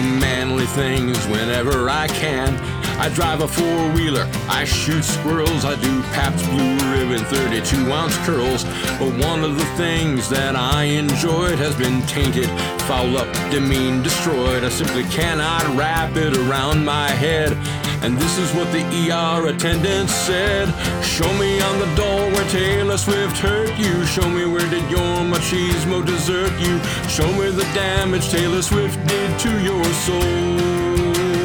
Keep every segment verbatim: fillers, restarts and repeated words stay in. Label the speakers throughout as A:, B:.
A: manly things whenever I can. I drive a four-wheeler, I shoot squirrels, I do Pabst Blue Ribbon thirty-two ounce curls. But one of the things that I enjoyed has been tainted, fouled up, demeaned, destroyed. I simply cannot wrap it around my head. And this is what the E R attendant said: show me on the door where Taylor Swift hurt you. Show me where did your machismo desert you. Show me the damage Taylor Swift did to your soul.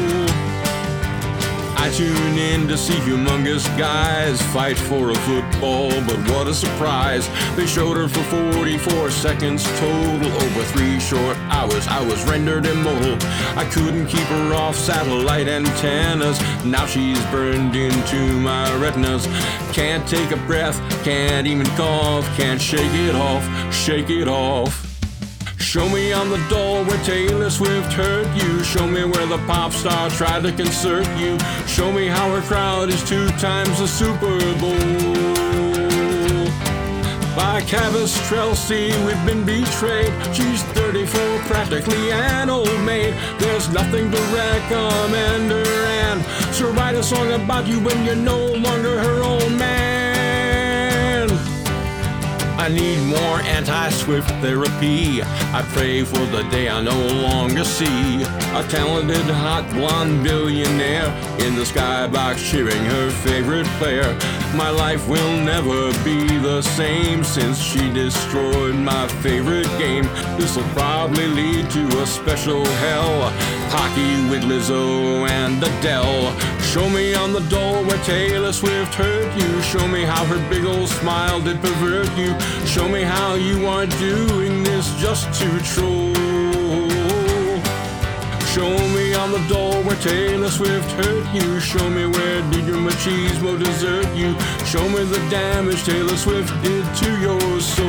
A: I tune in to see humongous guys fight for a football, but what a surprise. They showed her for forty-four seconds total, over three short hours. I was rendered immortal. I couldn't keep her off satellite antennas. Now she's burned into my retinas. Can't take a breath, can't even cough, can't shake it off, shake it off. Show me on the door where Taylor Swift hurt you. Show me where the pop star tried to concert you. Show me how her crowd is two times the Super Bowl. By Cavistrelsi, we've been betrayed. She's thirty-four, practically an old maid. There's nothing to recommend her, and so write a song about you when you're no longer her old man. I need more anti-Swift therapy. I pray for the day I no longer see a talented, hot, blonde billionaire in the skybox cheering her favorite player. My life will never be the same since she destroyed my favorite game. This'll probably lead to a special hell, hockey with Lizzo and Adele. Show me on the door where Taylor Swift hurt you. Show me how her big old smile did pervert you. Show me how you are doing this just to troll. Show me on the door where Taylor Swift hurt you. Show me where did your machismo desert you. Show me the damage Taylor Swift did to your soul.